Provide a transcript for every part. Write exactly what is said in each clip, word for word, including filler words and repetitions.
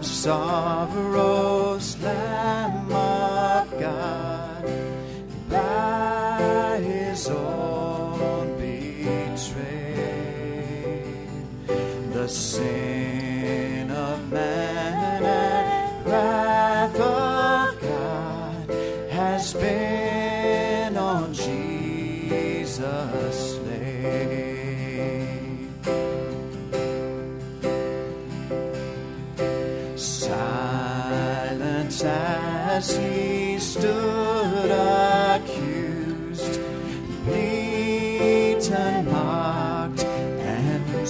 of sorrows, Lamb of God, by his own betrayed, the sin of man and wrath of God has been on Jesus slain. Silent as he stood accused, beaten, mocked, and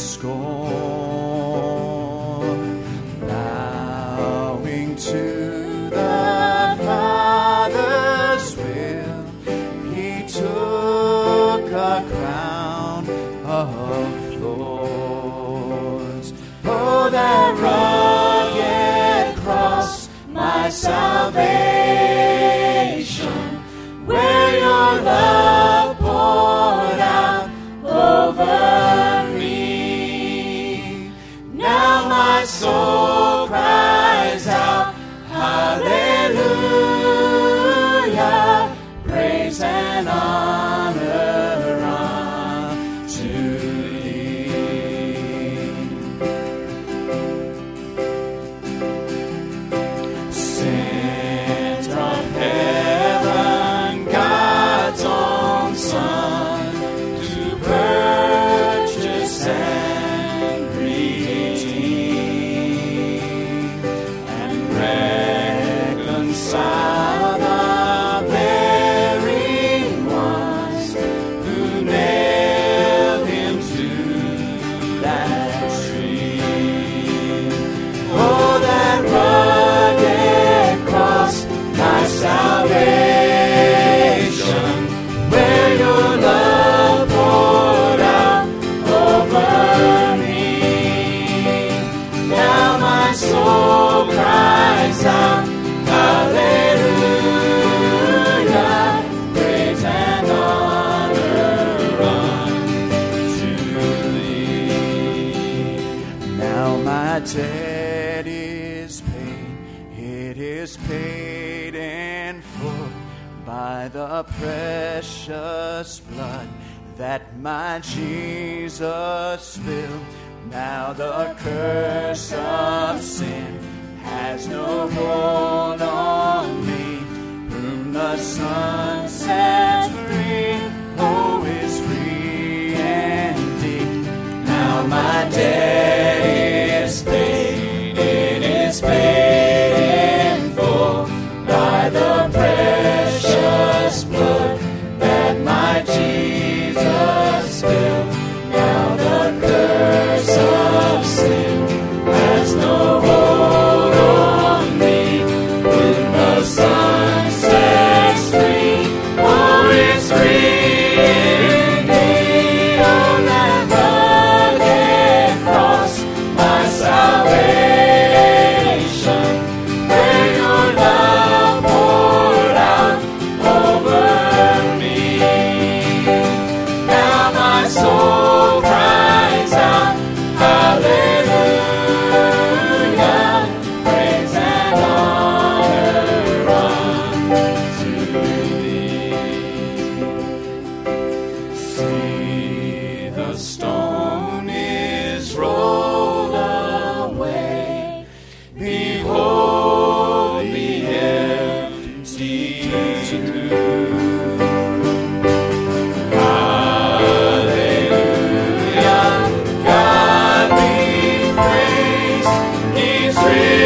scorned, bowing to the Father's will, he took a crown of thorns. Oh, that rugged cross, my salvation, where your love poured out over me. Now my soul cries out, hallelujah, praise and honor unto thee. Sent of heaven, God's own Son, to purchase and redeem and reconcile the very ones who nailed him to that tree. Oh, that rugged cross, my salvation, where your love poured out over me. Now my soul cries out, hallelujah, praise and honor unto thee. Now my debt is paid, it is paid in full by the precious blood that my Jesus spilled. Now the curse of sin has no hold on me. Whom the Son sets free, oh, is free indeed. Now my debt is paid, it is paid in full by the precious blood that my Jesus spilled. Now the curse of sin has no hold on me. When the Son sets free, oh, it's free indeed. On that rugged cross, my salvation, where your love poured out over me. Now my soul cries out, hallelujah, praise and honor unto thee. See, the stone is rolled away. Behold the empty tomb. Hallelujah, God be praised, He's risen.